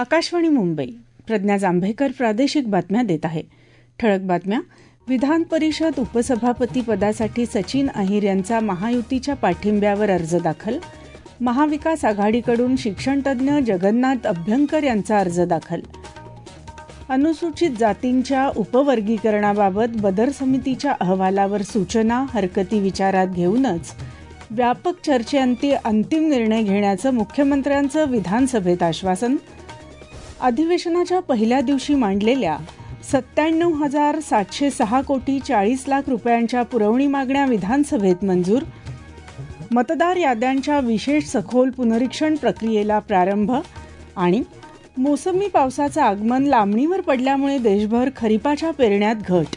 आकाशवाणी मुंबई. प्रज्ञा जांभेकर प्रादेशिक बातम्या देत आहे. ठळक बातम्या. विधान परिषद उपसभापती पदासाठी सचिन अहिर यांचा महायुतीच्या पाठिंब्यावर अर्ज दाखल. महाविकास आघाडीकडून शिक्षणतज्ज्ञ जगन्नाथ अभ्यंकर यांचा अर्ज दाखल. अनुसूचित जातींच्या उपवर्गीकरणाबाबत बदर समितीच्या अहवालावर सूचना हरकती विचारात घेऊनच व्यापक चर्चेअंती अंतिम निर्णय घेण्याचं मुख्यमंत्र्यांचं विधानसभेत आश्वासन. अधिवेशनाच्या पहिल्या दिवशी मांडलेल्या 97,706 कोटी 40 लाख रुपयांच्या पुरवणी मागण्या विधानसभेत मंजूर. मतदार याद्यांच्या विशेष सखोल पुनरीक्षण प्रक्रियेला प्रारंभ. आणि मोसमी पावसाचं आगमन लांबणीवर पडल्यामुळे देशभर खरीपाच्या पेरण्यात घट.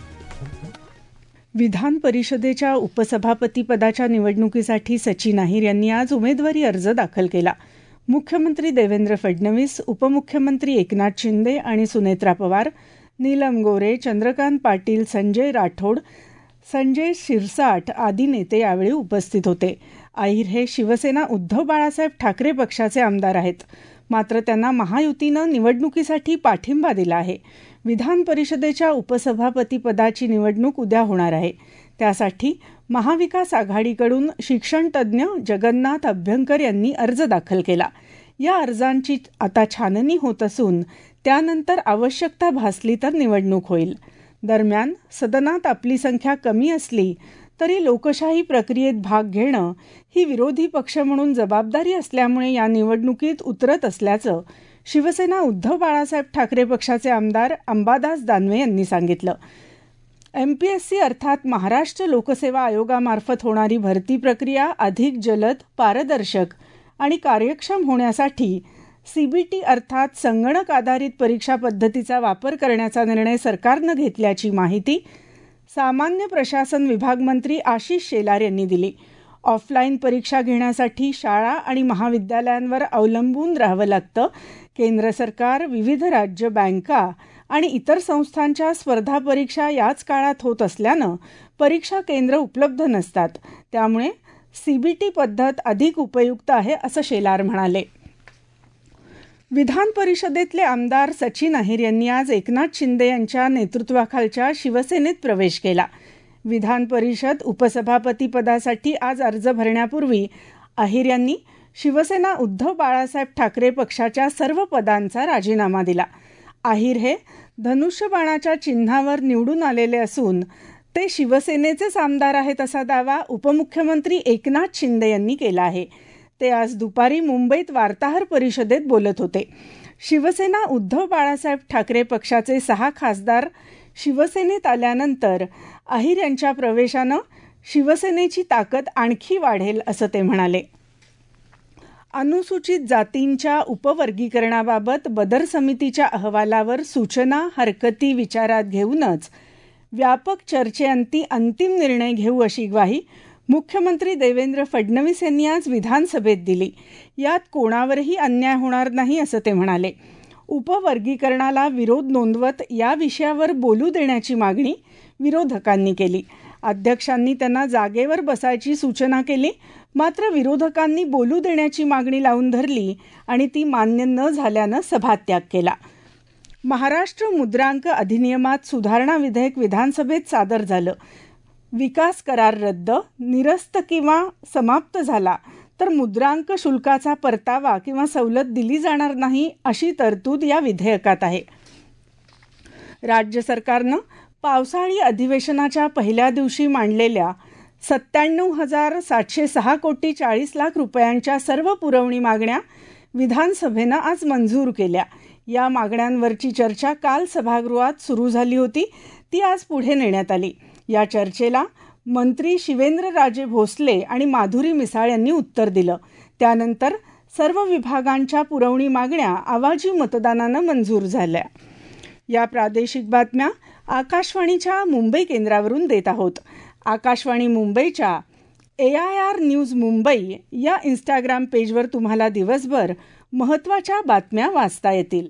विधान परिषदेच्या उपसभापती पदाच्या निवडणुकीसाठी सचिन अहिर यांनी आज उमेदवारी अर्ज दाखल केला. मुख्यमंत्री देवेंद्र फडणवीस, उपमुख्यमंत्री एकनाथ शिंदे आणि सुनेत्रा पवार, नीलम गोरे, चंद्रकांत पाटील, संजय राठोड, संजय शिरसाट आदी नेते यावेळी उपस्थित होते. अहिर हे शिवसेना उद्धव बाळासाहेब ठाकरे पक्षाचे आमदार आहेत. मात्र त्यांना महायुतीनं निवडणुकीसाठी पाठिंबा दिला आहे. विधान परिषदेच्या उपसभापती पदाची निवडणूक उद्या होणार आहे. त्यासाठी महाविकास आघाडीकडून शिक्षणतज्ज्ञ जगन्नाथ अभ्यंकर यांनी अर्ज दाखल केला. या अर्जांची आता छाननी होत असून त्यानंतर आवश्यकता भासली तर निवडणूक होईल. दरम्यान सदनात आपली संख्या कमी असली तरी लोकशाही प्रक्रियेत भाग घेणं ही विरोधी पक्ष म्हणून जबाबदारी असल्यामुळे या निवडणुकीत उतरत असल्याचं शिवसेना उद्धव बाळासाहेब ठाकरे पक्षाचे आमदार अंबादास दानवे यांनी सांगितलं. MPSC अर्थात महाराष्ट्र लोकसेवा आयोगामार्फत होणारी भरती प्रक्रिया अधिक जलद, पारदर्शक आणि कार्यक्षम होण्यासाठी CBT अर्थात संगणक आधारित परीक्षा पद्धतीचा वापर करण्याचा निर्णय सरकारनं घेतल्याची माहिती सामान्य प्रशासन विभाग मंत्री आशिष शेलार यांनी दिली. ऑफलाईन परीक्षा घेण्यासाठी शाळा आणि महाविद्यालयांवर अवलंबून राहावं लागतं. केंद्र सरकार, विविध राज्य बँका आणि इतर संस्थांच्या स्पर्धा परीक्षा याच काळात होत असल्यानं परीक्षा केंद्र उपलब्ध नसतात. त्यामुळे CBT पद्धत अधिक उपयुक्त आहे असं शेलार म्हणाले. विधान परिषदेतले आमदार सचिन अहिर यांनी आज एकनाथ शिंदे यांच्या नेतृत्वाखालच्या शिवसेनेत प्रवेश केला. विधान परिषद उपसभापती पदासाठी आज अर्ज भरण्यापूर्वी अहिर यांनी शिवसेना उद्धव बाळासाहेब ठाकरे पक्षाच्या सर्व पदांचा राजीनामा दिला. अहिर हे धनुष्यबाणाच्या चिन्हावर निवडून आलेले असून ते शिवसेनेचेच आमदार आहेत असा दावा उपमुख्यमंत्री एकनाथ शिंदे यांनी केला आहे. ते आज दुपारी मुंबईत वार्ताहर परिषदेत बोलत होते. शिवसेना उद्धव बाळासाहेब ठाकरे पक्षाचे 6 खासदार शिवसेनेत आल्यानंतर अहिर यांच्या प्रवेशानं शिवसेनेची ताकद आणखी वाढेल असं ते म्हणाले. अनुसूचित जातींच्या उपवर्गीकरणाबाबत बदर समितीच्या अहवालावर सूचना हरकती विचारात घेऊनच व्यापक चर्चेअंती अंतिम निर्णय घेऊ अशी ग्वाही मुख्यमंत्री देवेंद्र फडणवीस यांनी आज विधानसभेत दिली. यात कोणावरही अन्याय होणार नाही असं ते म्हणाले. उपवर्गीकरणाला विरोध नोंदवत या विषयावर बोलू देण्याची मागणी विरोधकांनी केली. अध्यक्षांनी त्यांना जागेवर बसायची सूचना केली. मात्र विरोधकांनी बोलू देण्याची मागणी लावून धरली आणि ती मान्य न झाल्यानं सभात्याग केला. महाराष्ट्र मुद्रांक अधिनियमात सुधारणा विधेयक विधानसभेत सादर झालं. विकास करार रद्द, निरस्त किंवा समाप्त झाला तर मुद्रांक शुल्काचा परतावा किंवा सवलत दिली जाणार नाही अशी तरतूद या विधेयकात आहे. राज्य सरकारनं पावसाळी अधिवेशनाच्या पहिल्या दिवशी मांडलेल्या 97,706 कोटी 40 लाख रुपयांच्या सर्व पुरवणी मागण्या विधानसभेनं आज मंजूर केल्या. या मागण्यांवरची चर्चा काल सभागृहात सुरू झाली होती. ती आज पुढे नेण्यात आली. या चर्चेला मंत्री शिवेंद्रराजे भोसले आणि माधुरी मिसाळ यांनी उत्तर दिलं. त्यानंतर सर्व विभागांच्या पुरवणी मागण्या आवाजी मतदानानं मंजूर झाल्या. या प्रादेशिक बातम्या आकाशवाणीच्या मुंबई केंद्रावरून देत आहोत. आकाशवाणी मुंबईच्या AIR न्यूज मुंबई या इंस्टाग्राम पेजवर तुम्हाला दिवसभर महत्त्वाच्या बातम्या वाचता येतील.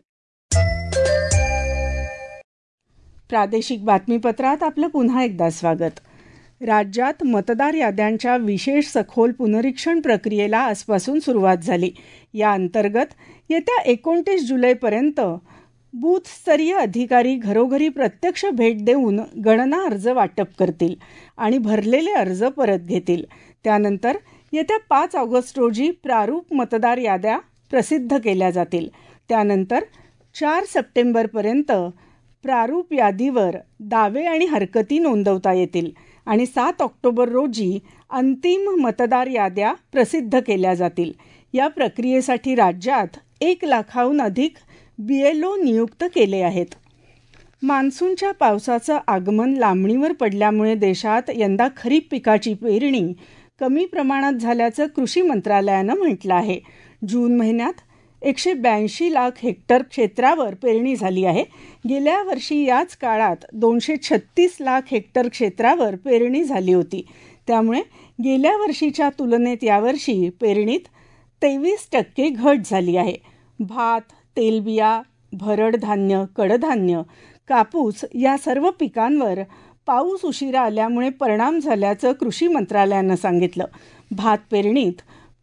प्रादेशिक बातमीपत्रात आपलं पुन्हा एकदा स्वागत. राज्यात मतदार याद्यांच्या विशेष सखोल पुनरीक्षण प्रक्रियेला आजपासून सुरुवात झाली. या अंतर्गत येत्या 29 जुलैपर्यंत बूथस्तरीय अधिकारी घरोघरी प्रत्यक्ष भेट देऊन गणना अर्ज वाटप करतील आणि भरलेले अर्ज परत घेतील. त्यानंतर येत्या 5 ऑगस्ट रोजी प्रारूप मतदार याद्या प्रसिद्ध केल्या जातील. त्यानंतर 4 सप्टेंबरपर्यंत प्रारूप यादीवर दावे आणि हरकती नोंदवता येतील आणि 7 ऑक्टोबर रोजी अंतिम मतदार याद्या प्रसिद्ध केल्या जातील. या प्रक्रियेसाठी राज्यात 1 लाखाहून अधिक BLO नियुक्त केले आहेत. मान्सूनच्या पावसाचं आगमन लांबणीवर पडल्यामुळे देशात यंदा खरीप पिकाची पेरणी कमी प्रमाणात झाल्याचं कृषी मंत्रालयानं म्हटलं आहे. जून महिन्यात 182 लाख हेक्टर क्षेत्रावर पेरणी झाली आहे. गेल्या वर्षी याच काळात 236 लाख हेक्टर क्षेत्रावर पेरणी झाली होती. त्यामुळे गेल्या वर्षीच्या तुलनेत यावर्षी पेरणीत 23% घट झाली आहे. भात, तेलबिया, भरड धान्य, कडधान्य, कापूस या सर्व पिकांवर पाऊस उशिरा आल्यामुळे परिणाम झाल्याचं कृषी मंत्रालयानं सांगितलं. भात पेरणीत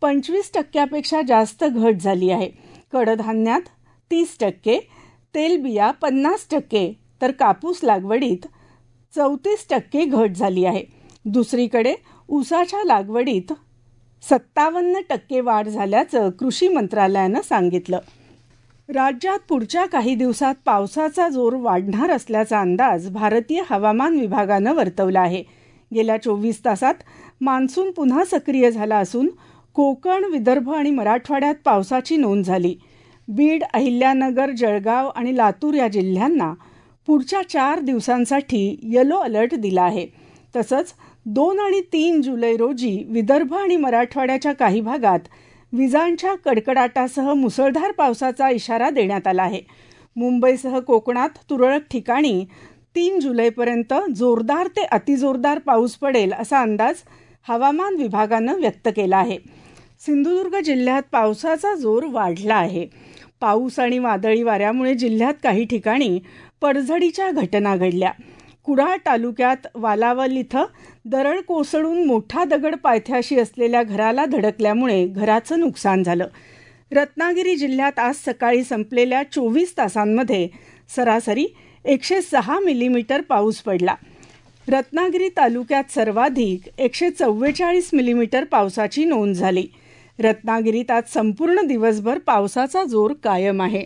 25% जास्त घट झाली आहे. कडधान्यात 30%, तेलबिया 50%, तर कापूस लागवडीत 34% घट झाली आहे. दुसरीकडे ऊसाच्या लागवडीत 57% वाढ झाल्याचं कृषी मंत्रालयानं सांगितलं. राज्यात पुढच्या काही दिवसात पावसाचा जोर वाढणार असल्याचा अंदाज भारतीय हवामान विभागानं वर्तवला आहे. गेल्या 24 तासात मान्सून पुन्हा सक्रिय झाला असून कोकण, विदर्भ आणि मराठवाड्यात पावसाची नोंद झाली. बीड, अहिल्यानगर, जळगाव आणि लातूर या जिल्ह्यांना पुढच्या 4 दिवसांसाठी येलो अलर्ट दिला आहे. तसंच 2 आणि 3 जुलै रोजी विदर्भ आणि मराठवाड्याच्या काही भागात विजांच्या कडकडाटासह मुसळधार पावसाचा इशारा देण्यात आला आहे. मुंबईसह कोकणात तुरळक ठिकाणी 3 जुलैपर्यंत जोरदार ते अतिजोरदार पाऊस पडेल असा अंदाज हवामान विभागानं व्यक्त केला आहे. सिंधुदुर्ग जिल्ह्यात पावसाचा जोर वाढला आहे. पाऊस आणि वादळी वाऱ्यामुळे जिल्ह्यात काही ठिकाणी पडझडीच्या घटना घडल्या. कुडाळ तालुक्यात वालावल इथं दरड कोसळून मोठा दगड पायथ्याशी असलेल्या घराला धडकल्यामुळे घराचं नुकसान झालं. रत्नागिरी जिल्ह्यात आज सकाळी संपलेल्या 24 तासांमध्ये सरासरी 106 मिलीमीटर पाऊस पडला. रत्नागिरी तालुक्यात सर्वाधिक 144 मिलीमीटर पावसाची नोंद झाली. रत्नागिरीत आज संपूर्ण दिवसभर पावसाचा जोर कायम आहे.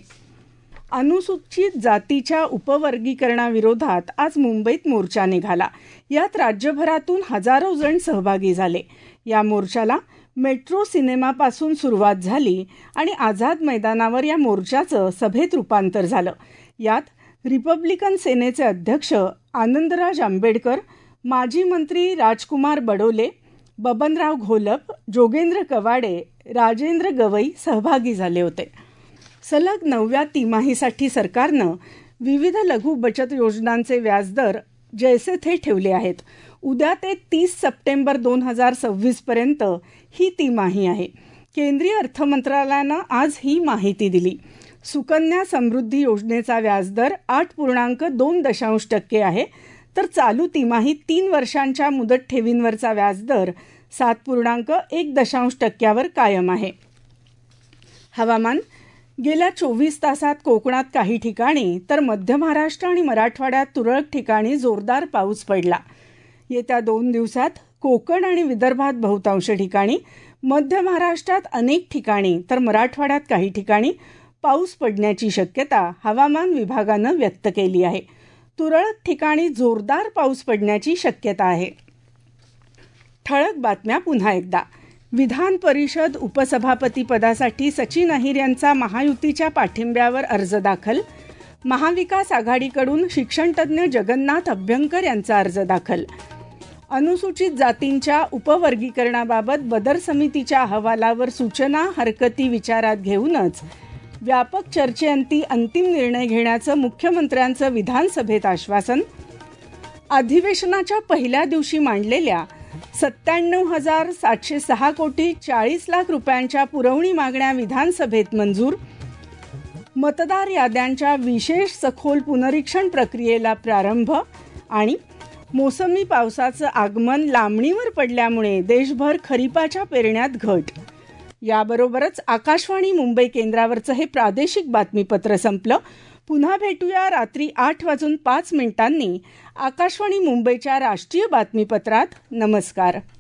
अनुसूचित जातीच्या उपवर्गीकरणाविरोधात आज मुंबईत मोर्चा निघाला. यात राज्यभरातून हजारो जण सहभागी झाले. या मोर्चाला मेट्रो सिनेमापासून सुरुवात झाली आणि आझाद मैदानावर या मोर्चाचं सभेत रूपांतर झालं. यात रिपब्लिकन सेनेचे अध्यक्ष आनंदराज आंबेडकर, माजी मंत्री राजकुमार बडोले, बबनराव घोलप, जोगेंद्र कवाडे, राजेंद्र गवई सहभागी झाले होते. सलग 9व्या तिमाहीसाठी सरकारनं विविध लघु बचत योजनांचे व्याजदर जैसे थे ठेवले आहेत. उद्या ते 30 सप्टेंबर 2026 पर्यंत ही तिमाही आहे. केंद्रीय अर्थमंत्रालयानं आज ही माहिती दिली. सुकन्या समृद्धी योजनेचा व्याजदर 8.2% आहे, तर चालू तिमाहीत 3 वर्षांच्या मुदत ठेवींवरचा व्याजदर 7.1% कायम आहे. हवामान. गेल्या 24 तासात कोकणात काही ठिकाणी तर मध्य महाराष्ट्र आणि मराठवाड्यात तुरळक ठिकाणी जोरदार पाऊस पडला. येत्या 2 दिवसात कोकण आणि विदर्भात बहुतांश ठिकाणी, मध्य महाराष्ट्रात अनेक ठिकाणी तर मराठवाड्यात काही ठिकाणी पाऊस पडण्याची शक्यता हवामान विभागानं व्यक्त केली आहे. तुरळक ठिकाणी जोरदार पाऊस पडण्याची शक्यता आहे. ठळक बातम्या पुन्हा एकदा. विधान परिषद उपसभापती पदासाठी सचिन अहिर यांचा महायुतीच्या पाठिंब्यावर अर्ज दाखल. महाविकास आघाडीकडून शिक्षणतज्ज्ञ जगन्नाथ अभ्यंकर यांचा अर्ज दाखल. अनुसूचित जातींच्या उपवर्गीकरणाबाबत बदर समितीच्या अहवालावर सूचना हरकती विचारात घेऊनच व्यापक चर्चेअंती अंतिम निर्णय घेण्याचं मुख्यमंत्र्यांचं विधानसभेत आश्वासन. अधिवेशनाच्या पहिल्या दिवशी मांडलेल्या 97,706 कोटी 40 लाख रुपयांच्या पुरवणी मागण्या विधानसभेत मंजूर. मतदार याद्यांच्या विशेष सखोल पुनरीक्षण प्रक्रियेला प्रारंभ. आणि मोसमी पावसाचं आगमन लांबणीवर पडल्यामुळे देशभर खरीपाच्या पेरण्यात घट. याबरोबरच आकाशवाणी मुंबई केंद्रावरचं हे प्रादेशिक बातमीपत्र संपलं. पुन्हा भेटूया रात्री 8:05 आकाशवाणी मुंबईच्या राष्ट्रीय बातमीपत्रात. नमस्कार.